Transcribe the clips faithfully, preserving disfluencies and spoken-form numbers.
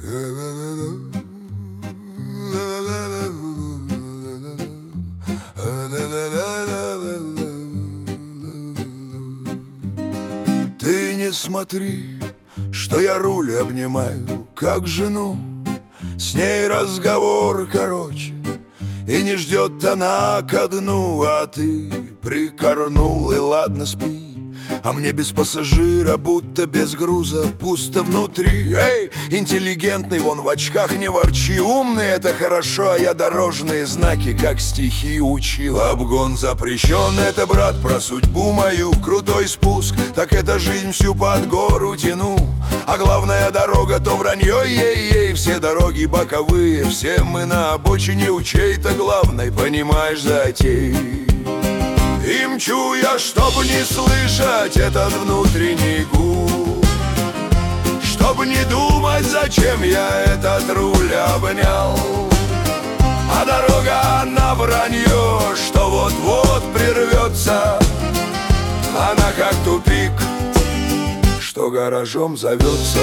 Ты не смотри, что я руль обнимаю, как жену. С ней разговор короче, и не ждет она ко дну. А ты прикорнул, и ладно, спи. А мне без пассажира, будто без груза, пусто внутри. Эй, интеллигентный, вон в очках, не ворчи. Умный — это хорошо, а я дорожные знаки, как стихи учил. Обгон запрещен, это, брат, про судьбу мою. Крутой спуск, так это жизнь всю под гору тяну. А главная дорога, то вранье, ей-ей. Все дороги боковые, все мы на обочине у чьей-то главной, понимаешь, затей. И мчу я, чтоб не слышать этот внутренний гул, чтоб не думать, зачем я этот руль обнял. А дорога, она вранье, что вот-вот прервется. Она как тупик, что гаражом зовется.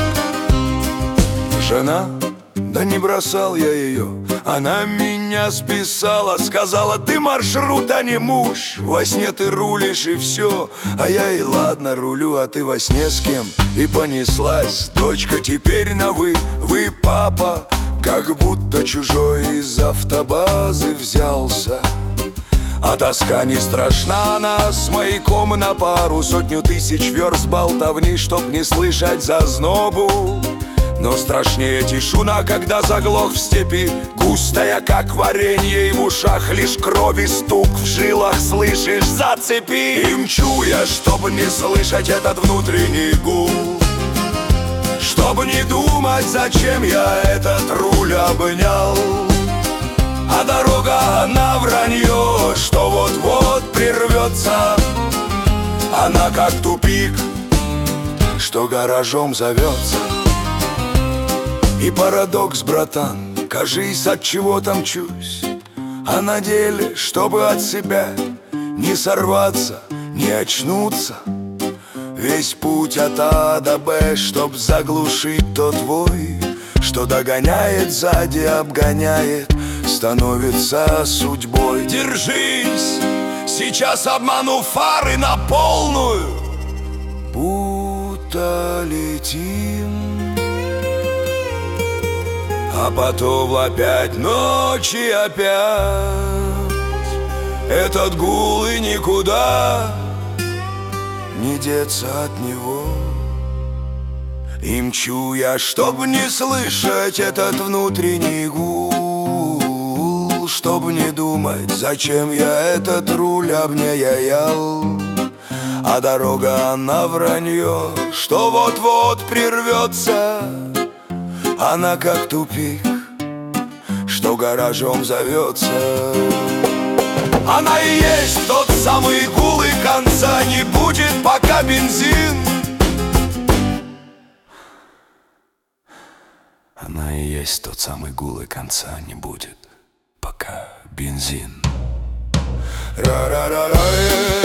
Жена, да не бросал я ее, она меня списала. Сказала: ты маршрут, а не муж. Во сне ты рулишь и все. А я и ладно рулю, а ты во сне с кем? И понеслась дочка теперь на вы. Вы, папа, как будто чужой из автобазы взялся. А тоска не страшна, она с маяком на пару. Сотню тысяч верст болтовни, чтоб не слышать зазнобу. Но страшнее тишина, когда заглох в степи. Густая, как варенье, и в ушах лишь крови стук. В жилах слышишь, зацепи. И мчу я, чтобы не слышать этот внутренний гул, чтобы не думать, зачем я этот руль обнял. А дорога, она вранье, что вот-вот прервется. Она как тупик, что гаражом зовется. И парадокс, братан, кажись, от чего там мчусь, а на деле, чтобы от себя не сорваться, не очнуться. Весь путь от А до Б, чтоб заглушить тот вой, что догоняет, сзади обгоняет, становится судьбой. Держись, сейчас обману фары на полную, будто летим. А потом опять ночь и опять этот гул, и никуда не деться от него. И мчу я, чтоб не слышать этот внутренний гул, чтоб не думать, зачем я этот руль обняял. А дорога, она вранье, что вот-вот прервется. Она как тупик, что гаражом зовется. Она и есть тот самый гул, и конца не будет, пока бензин. Она и есть тот самый гул, и конца не будет, пока бензин. Ра-ра-ра-ра.